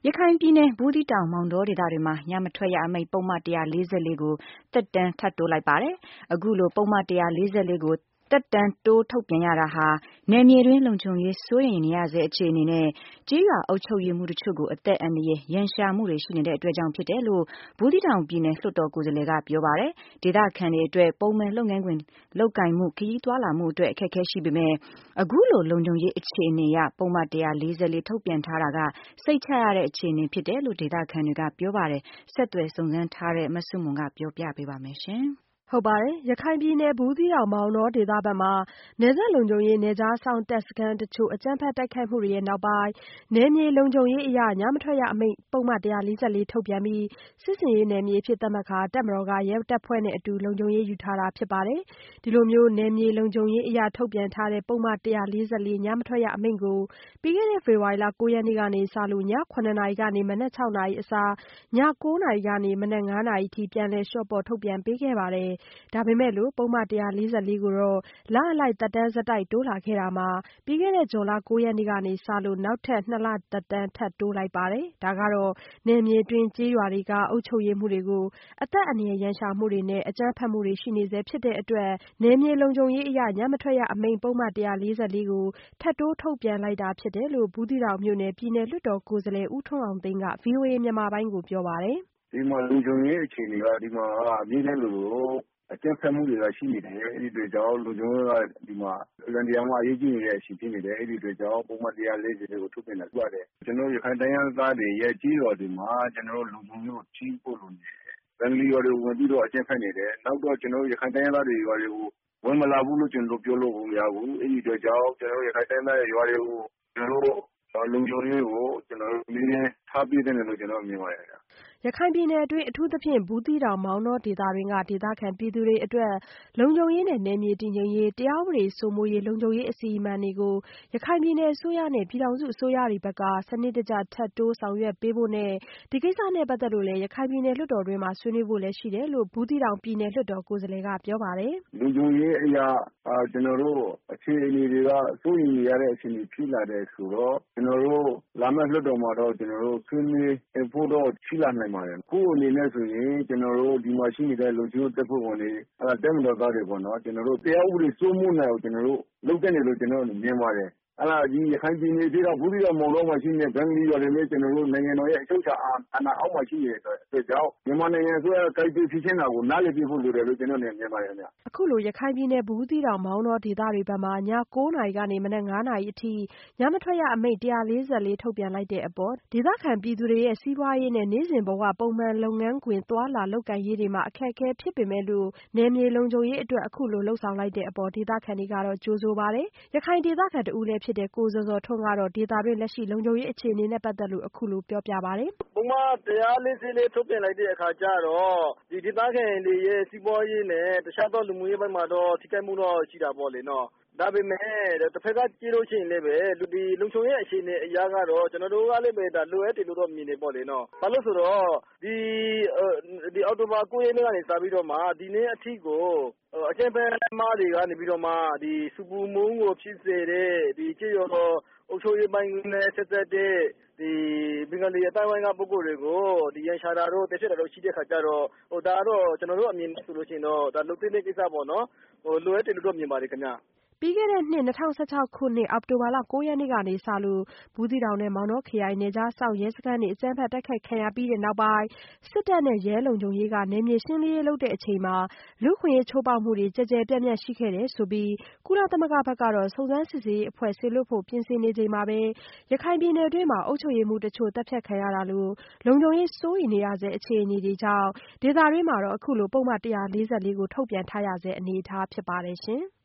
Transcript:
ရခိုင်ပြည်နယ် ဘူးသီးတောင် မောင်တောဒေသတွေမှာ ညမထွက်ရအမိန့် ပုဒ်မ 144 ကို သက်တမ်းထပ်တိုးလိုက်ပါတယ်။ အခုလို ပုဒ်မ 144 ကို သက်တမ်းတိုးထုတ်ပြန်ရတာဟာ နယ်မြေတွင်း လုံခြုံရေး စိုးရိမ်နေရဆဲ အခြေအနေနဲ့ ကျေးရွာအုပ်ချုပ်ရေးမှူးတချို့ကို အသက်အန္တရာယ် ရန်ရှာမှုတွေ ရှိနေတဲ့အတွက်ကြောင့် ဖြစ်တယ်လို့ ဘူးသီးတောင်ပြည်နယ် လွှတ်တော်ကိုယ်စားလှယ်က ပြောပါတယ်။ ဒေသခံတွေအတွက် ပုံမှန်လုပ်ငန်းခွင် လုပ်ကိုင်မှု ခရီးသွားလာမှုအတွက် အခက်အခဲရှိပေမယ့် အခုလို လုံခြုံရေးအခြေအနေအရ ပုဒ်မ 144 ထုတ်ပြန်ထားတာက စိတ်ချရတဲ့ အခြေအနေဖြစ်တယ်လို့ ဒေသခံတွေက ပြောပါတယ်။ ဆက်သွယ်စုံစမ်းထားတဲ့ မဆုမွန် ပြောပြပေးပါမယ်။ရခိုင်ပြည်နယ် ဘူးသီးတောင် မောင်တောဒေသဘက်မှာ နယ်စပ်လုံခြုံရေး နယ်ခြားစောင့်တပ်စခန်းတချို့ အကြမ်းဖက်တိုက်ခိုက်မှုတွေနောက်ပိုင်း နယ်မြေလုံခြုံရေးအရ ညမထွက်ရအမိန့် ပုဒ်မ 144 ထုတ်ပြန်ပြီး စစ်ဆင်ရေးနယ်မြေအဖြစ် သတ်မှတ်ကာ တပ်မတော်က ရဲတပ်ဖွဲ့နဲ့အတူ လုံခြုံရေးယူထားတာဖြစ်ပါတယ်။ ဒီလိုနယ်မြေလုံခြုံရေးအရ ထုတ်ပြန်ထားတဲ့ ပုဒ်မ 144 ညမထွက်ရအမိန့်ကို ပြီးခဲ့တဲ့ ဖေဖော်ဝါရီ 9 ရက်နေ့ကစလို့ ည ၇ နာရီကနေ မနက် 6 နာရီအစား ည 9 နာရီကနေ မနက် 5 နာရီအထိ ပြန်လည်လျှော့ပေါ့ ထုတ်ပြန်ပေးခဲ့ပါတယ်။ ဒါပေမဲ့လို့ ပုဒ်မ 144 ကိုတော့ လအလိုက် သက်တမ်းဆက်တိုက် တိုးလာခဲ့တာမှာ ပြီးခဲ့တဲ့ ဇွန်လ 9 ရက်နေ့ကစလို့ နောက်ထပ် 2 လ သက်တမ်းထပ်တိုးလိုက်ပါတယ်။ ဒါကတော့ နယ်မြေတွင်း ကျေးရွာတွေက အုပ်ချုပ်ရေးမှူးတွေကို အသက်အန္တရာယ်ရန်ရှာမှုတွေနဲ့ အကြမ်းဖက်မှုတွေ ရှိနေဆဲဖြစ်တဲ့အတွက် နယ်မြေလုံခြုံရေးအရ ညမထွက်ရအမိန့် ပုဒ်မ 144 ကို ထပ်တိုးထုတ်ပြန်လိုက်တာဖြစ်တယ်လို့ ဘူးသီးတောင်မြို့နယ် ပြည်နယ်လွှတ်တော်ကိုယ်စားလှယ် ဦးထွန်းအောင်သိန်းက ဗွီအိုအေမြန်မာပိုင်းကိုပြောပါတယ်။ "ဒီမှာလုံခြုံရေးအခြေအနေက ဒီမှာနေ့တိုင်းလိုလိုအကြမ်းဖက်မှုတွေကရှိနေတယ်။ အဲဒီအတွက်ကြောင့်လုံခြုံရေးကဒီမှာအလွန်တရာမှအရေးကြီးနေတဲ့အချိန်ဖြစ်နေတယ်။ အဲဒီအတွက်ကြောင့်ပုဒ်မ 144 ကိုထုတ်ပြန်တာဖြစ်ပါတယ်။ ကျနော်တို့ရခိုင်တိုင်းရင်းသားတွေရဲ့ကျေးရွာတွေမှာကျနော်တို့လုံခြုံရေးကိုထိန်းဖို့လိုနေတယ်။ ဘင်္ဂလီရွာတွေကိုဝင်ပြီးတော့အကြမ်းဖက်နေတယ်။ နောက်တော့ကျနော်တို့ရခိုင်တိုင်းရင်းသားတွေရွာတွေကိုဝင်မလာဘူးလို့ကျနော်တို့ပြောလို့မရဘူး။ အဲဒီအတွက်ကြောင့်ကျနော်တို့ရခိုင်တိုင်းရင်းသားတွေရွာတွေကိုကျနော်တို့လုံခြုံရေးကိုကျနော်တို့အမြဲထားပေးသင့်တယ်လို့ကျနော်တို့မြင်ပါတယ်။ " ရခိုင်ပြည်နယ်အတွင်း အထူးသဖြင့် ဘူးသီးတောင် မောင်တောဒေသတွင်းက ဒေသခံပြည်သူတွေအတွက် လုံခြုံရေးနဲ့ နယ်မြေတည်ငြိမ်ရေး တရားဥပဒေစိုးမိုးရေး လုံခြုံရေးအစီအမံတွေကို ရခိုင်ပြည်နယ်အစိုးရနဲ့ ပြည်ထောင်စုအစိုးရတွေဘက်က စနစ်တကျ ထပ်တိုးဆောင်ရွက်ပေးဖို့နဲ့ ဒီကိစ္စနဲ့ပတ်သက်လို့ ရခိုင်ပြည်နယ်လွှတ်တော်တွင်း ဆွေးနွေးဖို့ရှိတယ်လို့ ဘူးသီးတောင်ပြည်နယ်လွှတ်တော်ကိုယ်စားလှယ်ကပြောပါတယ်။ "လုံခြုံရေးအရကျနော်တို့အခြေအနေတွေကစိုးရိမ်နေရတဲ့အခြေအနေဖြစ်လာတယ်ဆိုတော့ကျနော်တို့လာမယ့်လွှတ်တော်မှာတော့ကျနော်တို့ဆွေးနွေးဖို့တော့ရှိလာနိုင်ပါတယ်။ အခုအနေနဲ့ဆိုရင်ကျနော်တို့ဒီမှာရှိနေတဲ့လုံခြုံရေးတပ်ဖွဲ့ဝင်တွေတပ်မတော်သားတွေပေါ့နော်ကျနော်တို့တရားဥပဒေစိုးမိုးနိုင်အောင်ကျနော်တို့လုပ်သင့်တယ်လို့ကျနော်တို့မြင်ပါတယ်။ ဒီရခိုင်ပြည်နယ်ထဲကဘူးသီးတောင်မောင်တောမှာရှိနေတဲ့ဘင်္ဂလီရွာတွေလည်းကျနော်တို့နိုင်ငံတော်ရဲ့အချုပ်အခြာအာဏာအောက်မှာရှိနေတဲ့အတွက်ကြောင့်မြန်မာနိုင်ငံအစိုးရကိုင်တွယ်ဖြေရှင်းတာကိုနားလည်ပေးဖို့လိုတယ်လို့ကျနော်မြင်ပါတယ်ခင်ဗျ။ " အခုလို ရခိုင်ပြည်နယ် ဘူးသီးတောင် မောင်တောဒေသတွေဘက်မှာ ည 9 နာရီကနေ မနက် 5 နာရီအထိ ညမထွက်ရအမိန့် 144 ထုတ်ပြန်လိုက်တဲ့အပေါ် ဒေသခံပြည်သူတွေရဲ့ စီးပွားရေးနဲ့ နေ့စဉ်ဘဝ ပုံမှန်လုပ်ငန်းခွင် သွားလာလုပ်ကိုင်ရေးတွေမှာ အခက်အခဲဖြစ်ပေမဲ့လို့ နယ်မြေလုံခြုံရေးအတွက် အခုလိုလုပ်ဆောင်လိုက်တဲ့အပေါ် ဒေသခံတွေကတော့ ကြိုဆိုပါတယ်။ ရခိုင်ဒေသခံတဦးလည်းဖြစ်တဲ့ ကိုဇော်ဇော်ထွန်းကတော့ ဒေသတွင်း လက်ရှိလုံခြုံရေးအခြေအနေနဲ့ပတ်သက်လို့ အခုလိုပြောပြပါတယ်။ "ပုဒ်မ 144 ထုတ်ပြန်လိုက်တဲ့အခါကျတော့ဒေသခံတွေရဲ့စီးပွားရေးနဲ့တခြားသောလူမှုရေးပိုင်းမှာတော့ထိခိုက်မှုတော့ရှိတာပေါ့လေနော်။ ဒါပေမဲ့တဖက်ကကြည့်လို့ရှိရင်လည်းလုံခြုံရေးအခြေအနေအရကတော့ကျနော်တို့ကလည်းလိုအပ်တယ်လို့တော့မြင်တယ်ပေါ့လေနော်။ ဘာလို့ဆိုတော့အောက်တိုဘာ 9 ရက်နေ့ကနေစပြီးတော့မှဒီနေ့အထိကိုအကြမ်းဖက်သမားတွေကနေပြီးတော့မှဆူပူမှုကိုဖြစ်စေတဲ့ကျေးရွာအုပ်ချုပ်ရေးပိုင်းနဲ့ဆက်စပ်တဲ့ဘင်္ဂလီအသိုင်းအဝိုင်းကပုဂ္ဂိုလ်တွေကိုရန်ရှာတာတို့သတ်ဖြတ်တာတို့ရှိတဲ့အခါကျတော့ဒါကတော့ကျနော်တို့အမြင်နဲ့ဆိုလို့ရှိရင်တော့လုပ်သင့်တဲ့ကိစ္စပေါ့နော်။လိုအပ်တယ်လို့တော့မြင်ပါတယ်ခင်ဗျ။" ပြီးခဲ့တဲ့နှစ် 2016 ခုနှစ် အောက်တိုဘာ 9 ရက်နေ့ကစလို့ ဘူးသီးတောင်နဲ့ မောင်တောခရိုင် နယ်ခြားစောင့်ရဲစခန်းတွေ အကြမ်းဖက်တိုက်ခိုက်ခံရပြီးနောက်ပိုင်း စစ်တပ်နဲ့ ရဲလုံခြုံရေးက နယ်မြေရှင်းလင်းရေးလုပ်ချိန်မှာ လူ့အခွင့်အရေးချိုးဖောက်မှုတွေ ကျယ်ကျယ်ပြန့်ပြန့်ရှိခဲ့တယ်ဆိုပြီး ကုလသမဂ္ဂဘက်ကတော့ စုံစမ်းစစ်ဆေးရေးအဖွဲ့စေလွှတ်ဖို့ ပြင်ဆင်နေချိန်မှာပဲ ရခိုင်ပြည်နယ်တွင်း အုပ်ချုပ်ရေးမှူးတချို့ သတ်ဖြတ်ခံရတာလို လုံခြုံရေးစိုးရိမ်နေရဆဲအခြေအနေတွေကြောင့် ဒေသတွင်းမှာ အခုလို ပုဒ်မ 144 ကို ထုတ်ပြန်ထားရဆဲအနေအထားဖြစ်ပါတယ်ရှင်။